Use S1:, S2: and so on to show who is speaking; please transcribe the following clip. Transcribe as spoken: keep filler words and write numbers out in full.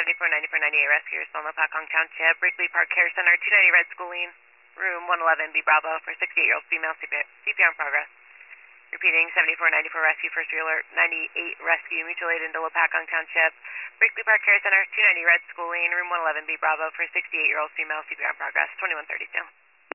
S1: seventy-four ninety-four ninety-eight rescue, still in Lopakong Township, Brickley Park Care Center, two ninety Red Schooling, room one eleven, B Bravo, for sixty-eight-year-old female, C P R in progress. Repeating, seventy-four ninety-four rescue, first alert, ninety-eight rescue, mutual aid into Lopakong Township, Brickley Park Care Center, two ninety Red Schooling, room one eleven, B Bravo, for sixty-eight-year-old female, C P R in progress, twenty-one thirty-two.